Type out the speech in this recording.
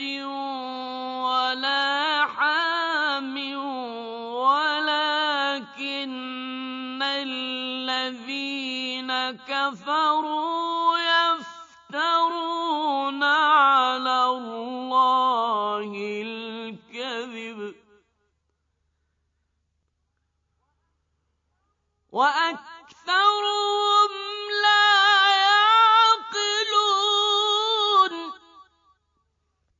وَلَا حَامٍ وَلَٰكِنَّ الَّذِينَ كَفَرُوا يَفْتَرُونَ عَلَى اللَّهِ الْكَذِبَ وَأَكْثَرُهُمْ